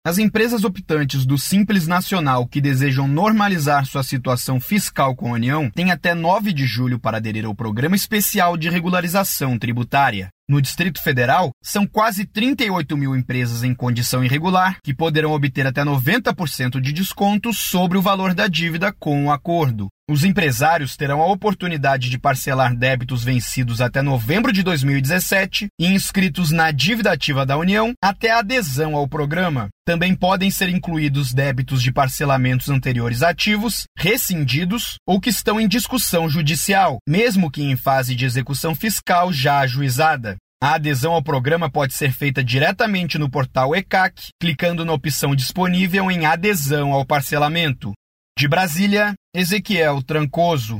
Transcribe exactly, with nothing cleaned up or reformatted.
As empresas optantes do Simples Nacional que desejam normalizar sua situação fiscal com a União têm até nove de julho para aderir ao Programa Especial de Regularização Tributária. No Distrito Federal, são quase trinta e oito mil empresas em condição irregular que poderão obter até noventa por cento de desconto sobre o valor da dívida com o acordo. Os empresários terão a oportunidade de parcelar débitos vencidos até novembro de dois mil e dezessete e inscritos na dívida ativa da União até a adesão ao programa. Também podem ser incluídos débitos de parcelamentos anteriores ativos, rescindidos ou que estão em discussão judicial, mesmo que em fase de execução fiscal já ajuizada. A adesão ao programa pode ser feita diretamente no portal E C A C, clicando na opção disponível em Adesão ao Parcelamento. De Brasília, Ezequiel Trancoso.